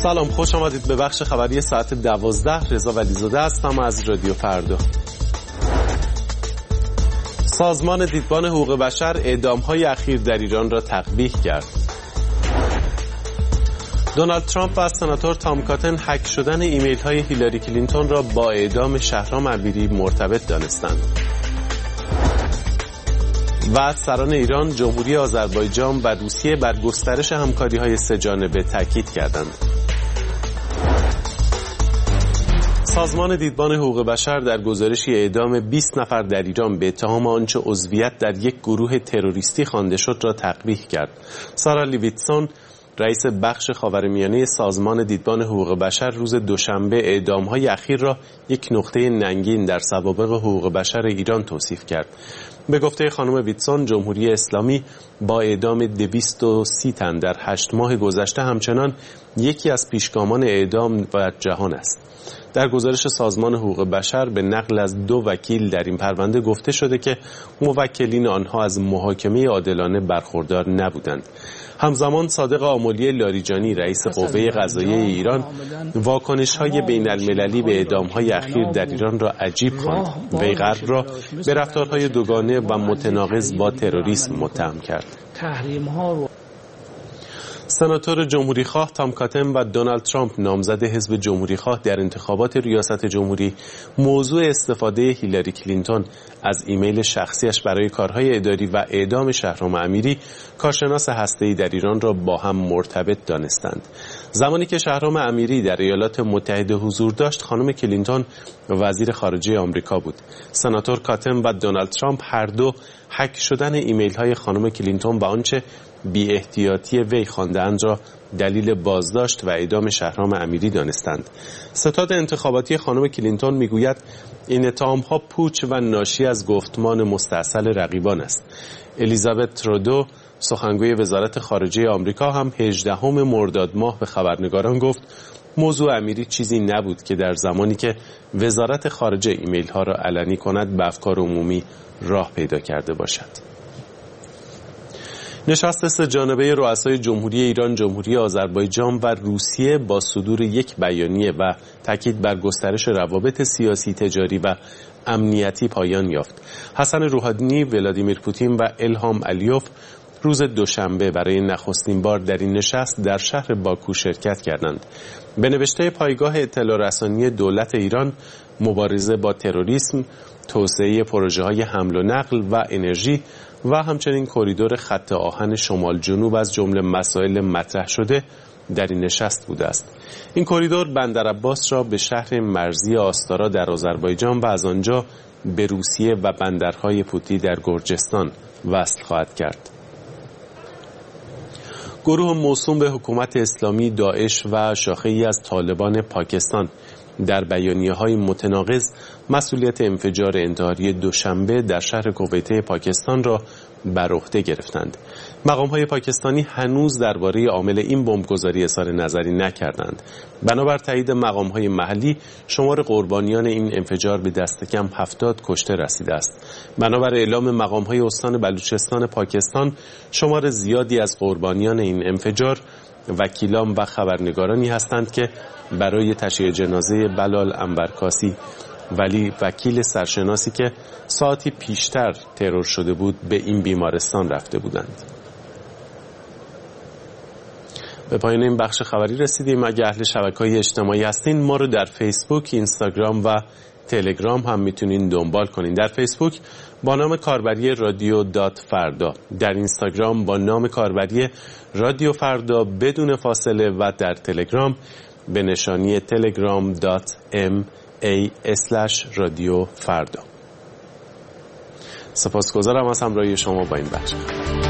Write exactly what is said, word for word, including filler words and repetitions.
سلام، خوش آمدید به بخش خبری ساعت دوازده. رضا ولیزاده هستم از رادیو فردا. سازمان دیدبان حقوق بشر اعدام‌های اخیر در ایران را تقبیح کرد. دونالد ترامپ و سناتور تام کاتن هک شدن ایمیل‌های هیلاری کلینتون را با اعدام شهرام امیری مرتبط دانستند. و سران ایران، جمهوری آذربایجان و روسیه بر گسترش همکاری‌های سه‌جانبه تاکید کردند. سازمان دیدبان حقوق بشر در گزارشی اعدام بیست نفر در ایران به اتهام آنچه عضویت در یک گروه تروریستی خوانده شد را تقبیح کرد. سارا لیویتسون، رئیس بخش خاورمیانه سازمان دیدبان حقوق بشر، روز دوشنبه اعدام‌های اخیر را یک نقطه ننگین در سوابق حقوق بشر ایران توصیف کرد. به گفته خانم ویتسون، جمهوری اسلامی با اعدام دویست و سی تن در هشت ماه گذشته همچنان یکی از پیشگامان اعدام در جهان است. در گزارش سازمان حقوق بشر به نقل از دو وکیل در این پرونده گفته شده که موکلین آنها از محاکمه عادلانه برخوردار نبودند. همزمان صادق آملی لاریجانی، رئیس قوه قضاییه ایران، واکنش‌های بین‌المللی به اعدام‌های اخیر در ایران را عجیب خواند. وی غرب را به رفتارهای دوگانه و متناقض با تروریسم متهم کرد. سناتور جمهوریخواه تام کاتن و دونالد ترامپ، نامزد حزب جمهوریخواه در انتخابات ریاست جمهوری، موضوع استفاده هیلاری کلینتون از ایمیل شخصیش برای کارهای اداری و اعدام شهرام امیری، کارشناس هسته‌ای در ایران، را با هم مرتبط دانستند. زمانی که شهرام امیری در ایالات متحده حضور داشت، خانم کلینتون وزیر خارجه آمریکا بود. سناتور کاتن و دونالد ترامپ هر دو هک شدن ایمیل‌های خانم کلینتون و آنچه بی احتیاطی وی خوانده‌اند را دلیل بازداشت و اعدام شهرام امیری دانستند. ستاد انتخاباتی خانم کلینتون میگوید این اتهام‌ها پوچ و ناشی از گفتمان مستعسل رقیبان است. الیزابت ترودو، سخنگوی وزارت خارجه آمریکا، هم هجدهم مرداد ماه به خبرنگاران گفت موضوع امیری چیزی نبود که در زمانی که وزارت خارجه ایمیل ها را علنی کند به افکار عمومی راه پیدا کرده باشد. نشست سه جانبه رؤسای جمهوری ایران، جمهوری آذربایجان و روسیه با صدور یک بیانیه و تاکید بر گسترش روابط سیاسی، تجاری و امنیتی پایان یافت. حسن روحانی، ولادیمیر پوتین و الهام علیوف روز دوشنبه برای نخستین بار در این نشست در شهر باکو شرکت کردند. به نوشته پایگاه اطلاع رسانی دولت ایران، مبارزه با تروریسم، توسعه پروژه‌های حمل و نقل و انرژی و همچنین کریدور خط آهن شمال جنوب از جمله مسائل مطرح شده در این نشست بوده است. این کریدور بندر عباس را به شهر مرزی آستارا در آذربایجان و از آنجا به روسیه و بندرهای پوتی در گرجستان وصل خواهد کرد. گروه موسوم به حکومت اسلامی داعش و شاخه‌ای از طالبان پاکستان در بیانیه‌های متناقض مسئولیت انفجار انتحاری دوشنبه در شهر کویته پاکستان را بر عهده گرفتند. مقام‌های پاکستانی هنوز درباره عامل این بمبگذاری اظهار نظری نکردند. بنابر تایید مقام‌های محلی، شمار قربانیان این انفجار به دست کم هفتاد کشته رسیده است. بنابر اعلام مقام‌های استان بلوچستان پاکستان، شمار زیادی از قربانیان این انفجار وکیلان و خبرنگارانی هستند که برای تشییع جنازه بلال عنبرکاسی، ولی وکیل سرشناسی که ساعتی پیشتر ترور شده بود، به این بیمارستان رفته بودند. به پایان این بخش خبری رسیدیم. اگه اهل شبکه‌های اجتماعی هستین، ما رو در فیسبوک، اینستاگرام و تلگرام هم میتونین دنبال کنین. در فیسبوک با نام کاربری رادیو دات فردا، در اینستاگرام با نام کاربری رادیو فردا بدون فاصله و در تلگرام به نشانی تلگرام دات ام ای اسلش رادیو فردا. سپاسگزارم از همراهی شما با این بخش.